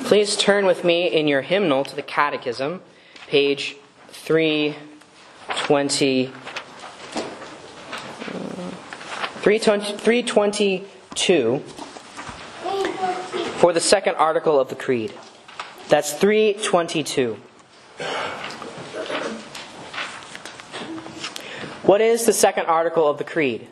Please turn with me in your hymnal to the Catechism, page 322, for the second article of the Creed. That's 322. What is the second article of the Creed?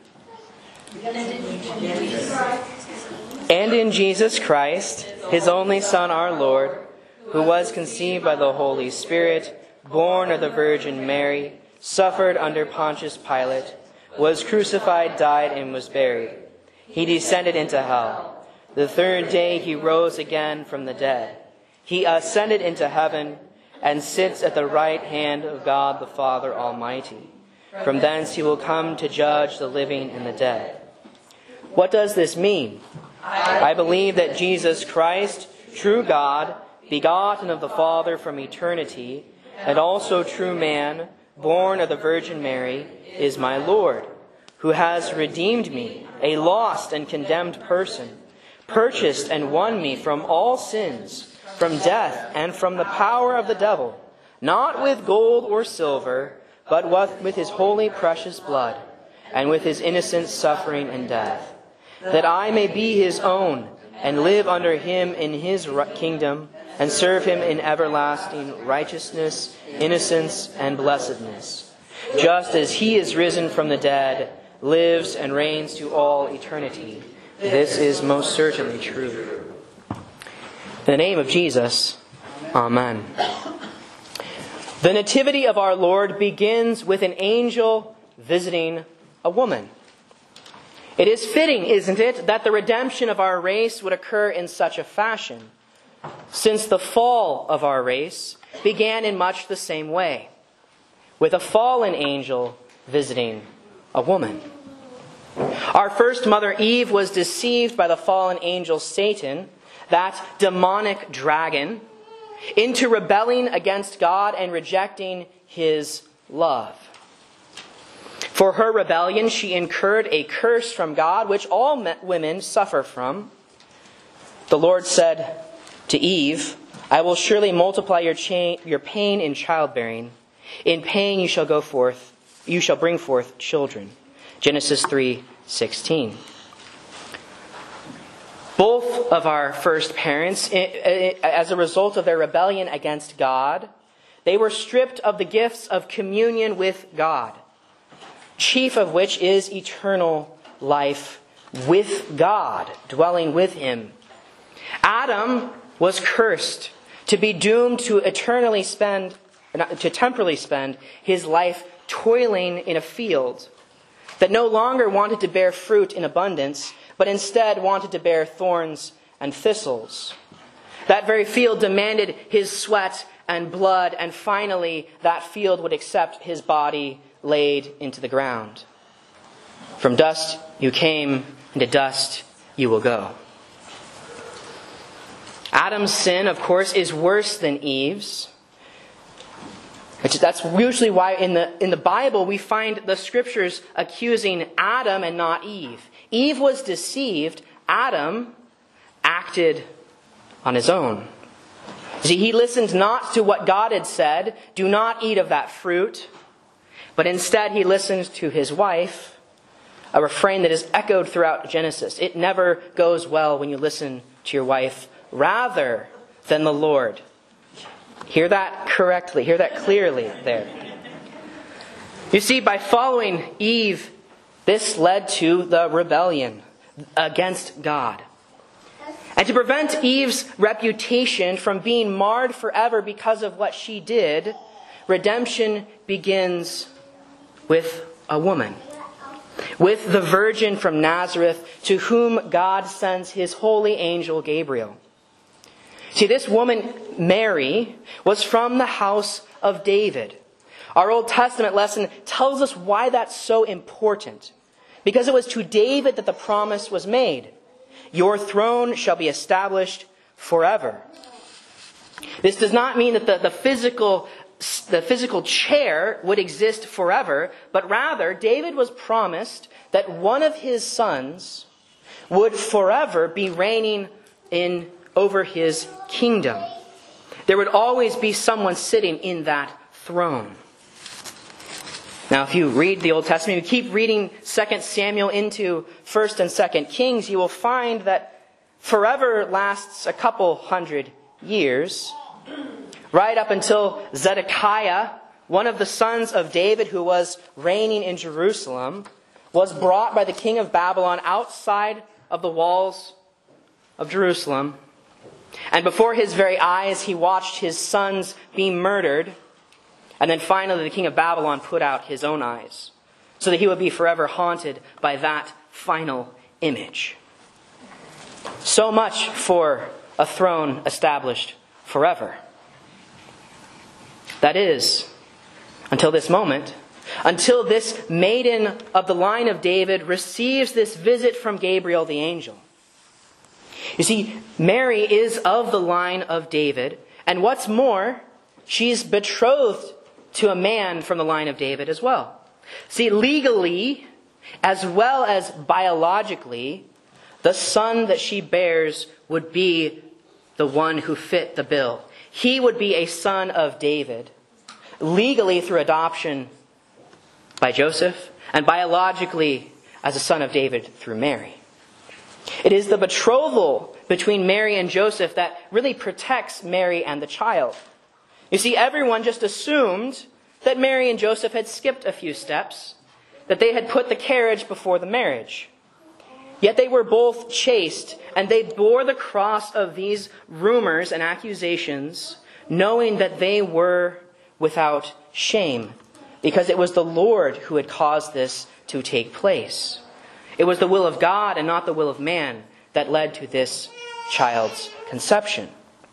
And in Jesus Christ, His only Son, our Lord, who was conceived by the Holy Spirit, born of the Virgin Mary, suffered under Pontius Pilate, was crucified, died, and was buried. He descended into hell. The third day He rose again from the dead. He ascended into heaven and sits at the right hand of God the Father Almighty. From thence He will come to judge the living and the dead. What does this mean? I believe that Jesus Christ, true God, begotten of the Father from eternity, and also true man, born of the Virgin Mary, is my Lord, who has redeemed me, a lost and condemned person, purchased and won me from all sins, from death, and from the power of the devil, not with gold or silver, but with His holy precious blood, and with His innocent suffering and death, that I may be His own, and live under Him in His kingdom, and serve Him in everlasting righteousness, innocence, and blessedness, just as He is risen from the dead, lives and reigns to all eternity. This is most certainly true. In the name of Jesus, Amen. The nativity of our Lord begins with an angel visiting a woman. It is fitting, isn't it, that the redemption of our race would occur in such a fashion, since the fall of our race began in much the same way, with a fallen angel visiting a woman. Our first mother Eve was deceived by the fallen angel Satan, that demonic dragon, into rebelling against God and rejecting His love. For her rebellion, she incurred a curse from God, which all women suffer from. The Lord said to Eve, I will surely multiply your pain in childbearing. In pain you shall bring forth children. Genesis 3:16. Both of our first parents, as a result of their rebellion against God, they were stripped of the gifts of communion with God, chief of which is eternal life with God, dwelling with Him. Adam was cursed to be doomed to temporarily spend his life toiling in a field that no longer wanted to bear fruit in abundance, but instead wanted to bear thorns and thistles. That very field demanded his sweat and blood, and finally that field would accept his body laid into the ground. From dust you came, and to dust you will go. Adam's sin, of course, is worse than Eve's. That's usually why in the Bible we find the Scriptures accusing Adam and not Eve. Eve was deceived. Adam acted on his own. See, he listened not to what God had said, do not eat of that fruit, but instead he listened to his wife, a refrain that is echoed throughout Genesis. It never goes well when you listen to your wife rather than the Lord. Hear that correctly. Hear that clearly there. You see, by following Eve, this led to the rebellion against God. And to prevent Eve's reputation from being marred forever because of what she did, redemption begins with a woman, with the Virgin from Nazareth, to whom God sends His holy angel Gabriel. See, this woman, Mary, was from the house of David. Our Old Testament lesson tells us why that's so important. Because it was to David that the promise was made. Your throne shall be established forever. This does not mean that the physical chair would exist forever, but rather David was promised that one of his sons would forever be reigning over his kingdom. There would always be someone sitting in that throne. Now, if you read the Old Testament, you keep reading 2 Samuel into 1 and 2 Kings, you will find that forever lasts a couple hundred years, right up until Zedekiah, one of the sons of David who was reigning in Jerusalem, was brought by the king of Babylon outside of the walls of Jerusalem. And before his very eyes, he watched his sons be murdered. And then finally, the king of Babylon put out his own eyes, so that he would be forever haunted by that final image. So much for a throne established forever. That is, until this moment, until this maiden of the line of David receives this visit from Gabriel the angel. You see, Mary is of the line of David, and what's more, she's betrothed to a man from the line of David as well. See, legally, as well as biologically, the son that she bears would be the one who fit the bill. He would be a son of David, legally through adoption by Joseph, and biologically as a son of David through Mary. It is the betrothal between Mary and Joseph that really protects Mary and the child. You see, everyone just assumed that Mary and Joseph had skipped a few steps, that they had put the carriage before the marriage. Yet they were both chaste, and they bore the cross of these rumors and accusations, knowing that they were without shame, because it was the Lord who had caused this to take place. It was the will of God and not the will of man that led to this child's conception.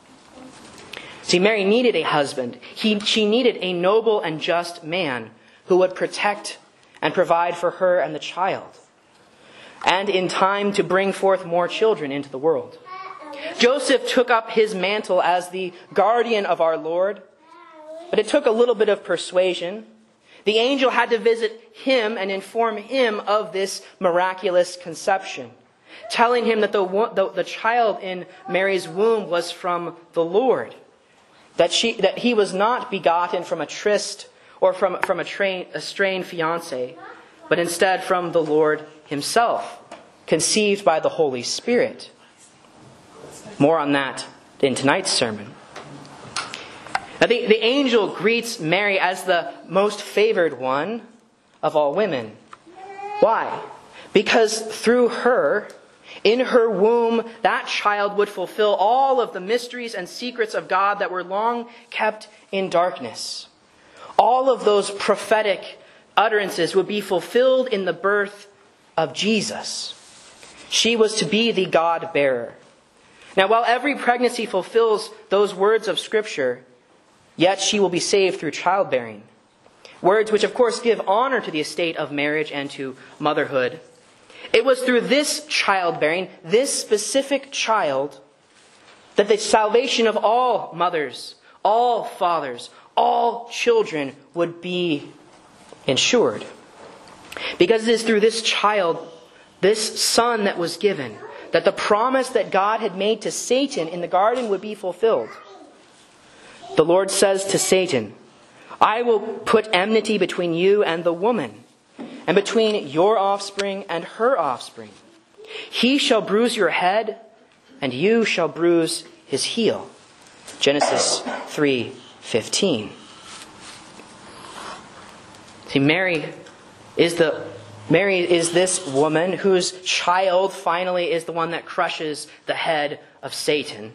See, Mary needed a husband. She needed a noble and just man who would protect and provide for her and the child, and in time to bring forth more children into the world. Joseph took up his mantle as the guardian of our Lord, but it took a little bit of persuasion. The angel had to visit him and inform him of this miraculous conception, telling him that the child in Mary's womb was from the Lord, that he was not begotten from a tryst or from a strained fiancé, but instead from the Lord himself, conceived by the Holy Spirit. More on that in tonight's sermon. Now, the angel greets Mary as the most favored one of all women. Why? Because through her, in her womb, that child would fulfill all of the mysteries and secrets of God that were long kept in darkness. All of those prophetic utterances would be fulfilled in the birth of Jesus. She was to be the God-bearer. Now, while every pregnancy fulfills those words of Scripture, yet she will be saved through childbearing. Words which, of course, give honor to the estate of marriage and to motherhood. It was through this childbearing, this specific child, that the salvation of all mothers, all fathers, all children would be ensured. Because it is through this child, this son that was given, that the promise that God had made to Satan in the garden would be fulfilled. The Lord says to Satan, "I will put enmity between you and the woman, and between your offspring and her offspring. He shall bruise your head, and you shall bruise his heel." Genesis 3:15. See, Mary is this woman whose child finally is the one that crushes the head of Satan.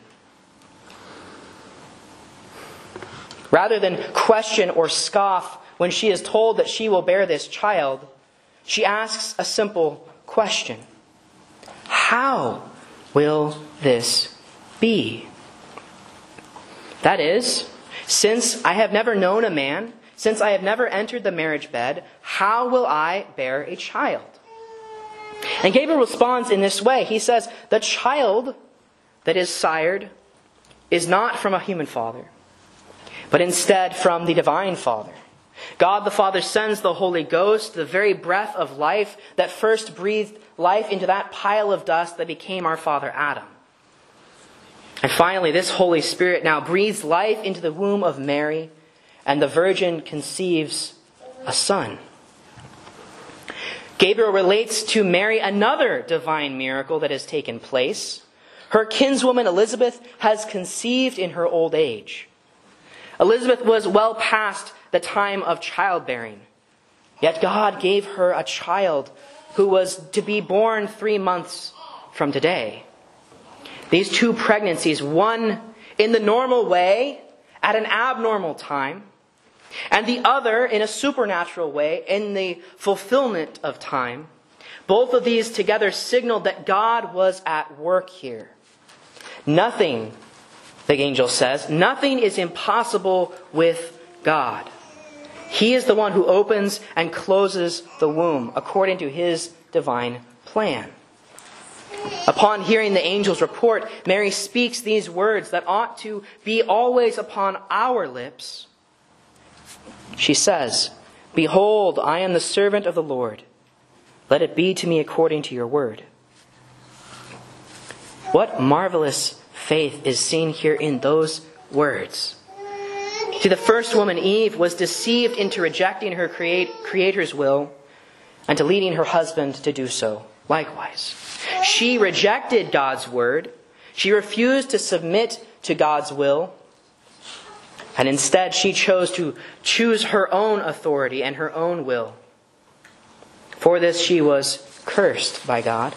Rather than question or scoff when she is told that she will bear this child, she asks a simple question. How will this be? That is, since I have never known a man, since I have never entered the marriage bed, how will I bear a child? And Gabriel responds in this way. He says, the child that is sired is not from a human father, but instead from the divine Father. God the Father sends the Holy Ghost, the very breath of life that first breathed life into that pile of dust that became our father Adam. And finally, this Holy Spirit now breathes life into the womb of Mary, and the virgin conceives a son. Gabriel relates to Mary another divine miracle that has taken place. Her kinswoman Elizabeth has conceived in her old age. Elizabeth was well past the time of childbearing, yet God gave her a child who was to be born 3 months from today. These two pregnancies, one in the normal way at an abnormal time, and the other in a supernatural way in the fulfillment of time, both of these together signaled that God was at work here. Nothing, the angel says, nothing is impossible with God. He is the one who opens and closes the womb according to his divine plan. Upon hearing the angel's report, Mary speaks these words that ought to be always upon our lips. She says, "Behold, I am the servant of the Lord. Let it be to me according to your word." What marvelous faith is seen here in those words. See, the first woman, Eve, was deceived into rejecting her Creator's will and to leading her husband to do so likewise. She rejected God's word. She refused to submit to God's will. And instead, she chose to choose her own authority and her own will. For this, she was cursed by God.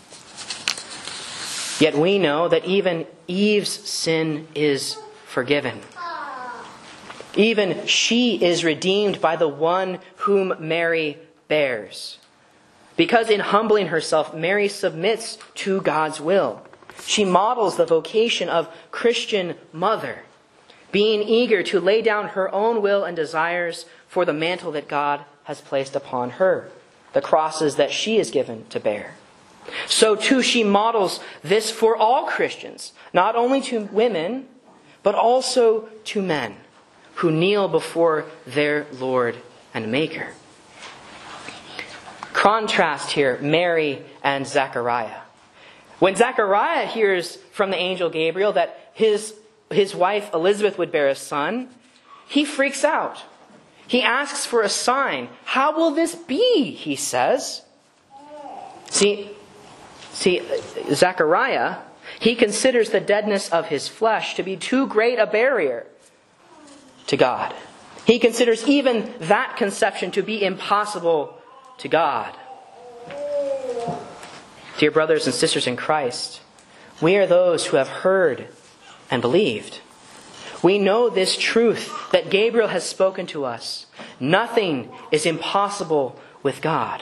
Yet we know that even Eve's sin is forgiven. Even she is redeemed by the one whom Mary bears. Because in humbling herself, Mary submits to God's will. She models the vocation of Christian mother, being eager to lay down her own will and desires for the mantle that God has placed upon her, the crosses that she is given to bear. So too she models this for all Christians, not only to women, but also to men who kneel before their Lord and Maker. Contrast here, Mary and Zechariah. When Zechariah hears from the angel Gabriel that his wife Elizabeth would bear a son, he freaks out. He asks for a sign. How will this be? He says. See, Zechariah, he considers the deadness of his flesh to be too great a barrier to God. He considers even that conception to be impossible to God. Dear brothers and sisters in Christ, we are those who have heard and believed. We know this truth that Gabriel has spoken to us. Nothing is impossible with God.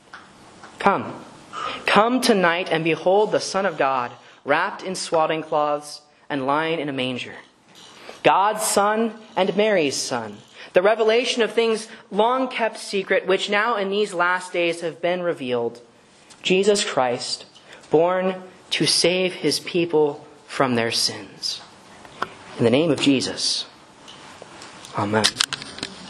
Come tonight and behold the Son of God, wrapped in swaddling cloths and lying in a manger. God's Son and Mary's Son. The revelation of things long kept secret, which now in these last days have been revealed. Jesus Christ, born to save his people from their sins. In the name of Jesus. Amen.